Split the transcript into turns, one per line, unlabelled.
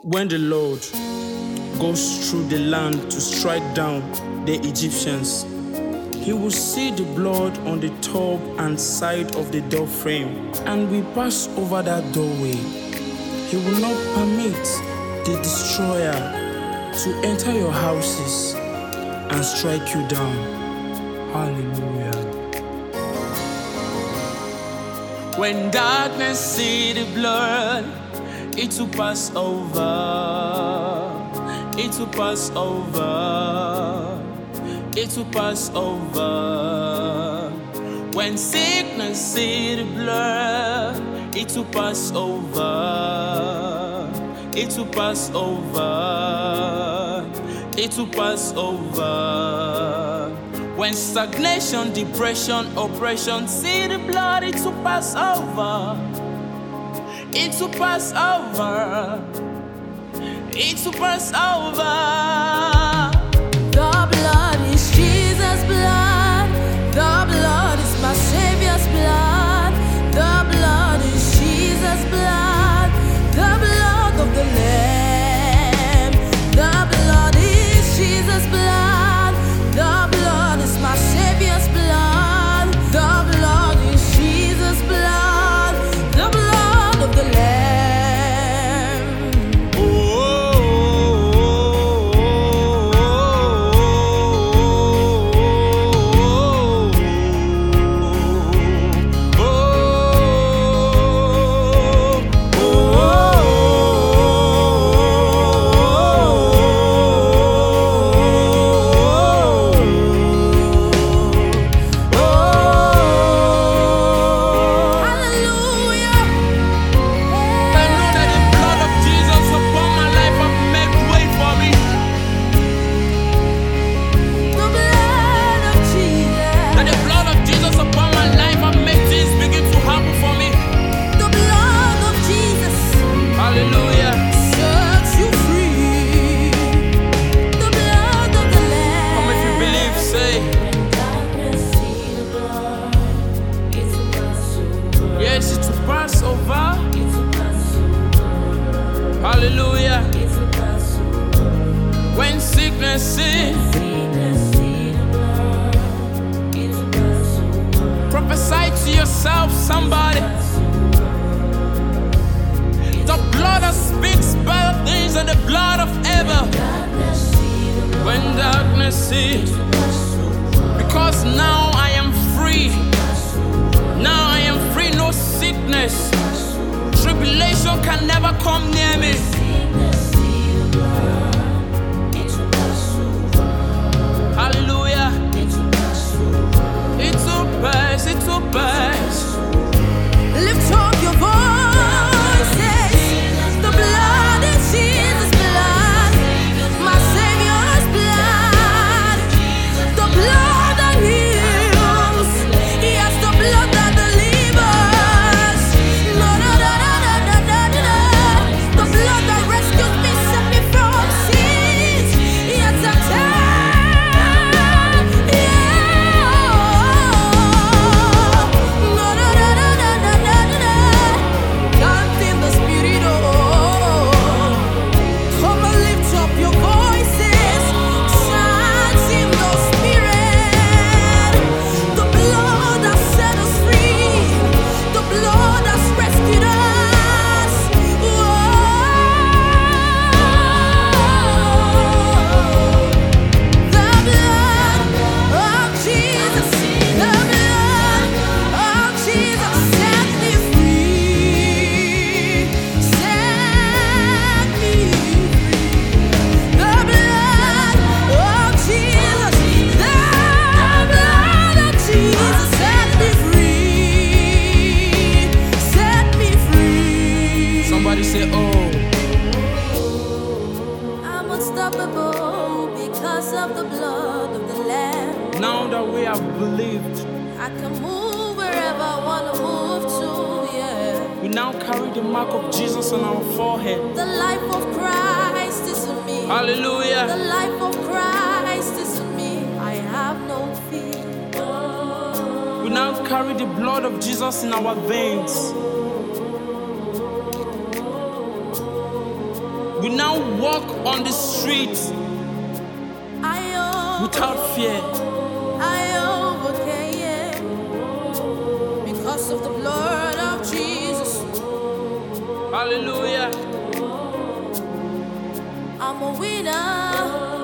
When the Lord goes through the land to strike down the Egyptians, he will see the blood on the top and side of the door frame, and we pass over that doorway. He will not permit the destroyer to enter your houses and strike you down. Hallelujah. When darkness see the blood, it will pass over. It will pass over. It will pass over. When sickness see the blood, it will pass over. It will pass over. It will pass over. When stagnation, depression, oppression see the blood, it will pass over. It will pass over. It will pass over.
The blood is Jesus' blood. The blood is my Savior's blood. The blood is Jesus' blood. The blood of the Lamb. The blood is Jesus' blood. The blood is my Savior's blood. The blood is Jesus' blood. The blood of the Lamb.
Yes, it will pass over. Hallelujah. When sickness sins, prophesy to yourself, somebody. The blood that speaks better things than the blood of Abel. When darkness sees, because now I am free. Now I am free, no sickness. Tribulation can never come near me. Hallelujah. It will pass, it will pass.
Lift up your voices. The blood is Jesus' blood. My Savior's blood. The blood that heals. Yes, the blood that delivers. No, no, no, no, no, no, no, no. The blood that rescues me, set me from sin. Yes, I tell. Yeah. No, no, no, no, no, no, no, no. Dance in the spirit, oh. Come and lift up your voices. Dance in the spirit. The blood that set us free. The blood that's rescued us. The blood of Jesus. The blood of Jesus set me free. Set me free. The blood of Jesus. The blood of Jesus set me free. Set me free.
Somebody say, oh.
I'm unstoppable because of the blood of the Lamb.
Now that we have believed,
I can move wherever I want to move to, yeah.
we now carry the mark of Jesus on our forehead.
The life of Christ is in me. The
Hallelujah.
life of Christ is in me. I have no fear.
We now carry the blood of Jesus in our veins. We now walk on the streets without fear.
I overcame because of the blood of Jesus.
Hallelujah.
I'm a winner.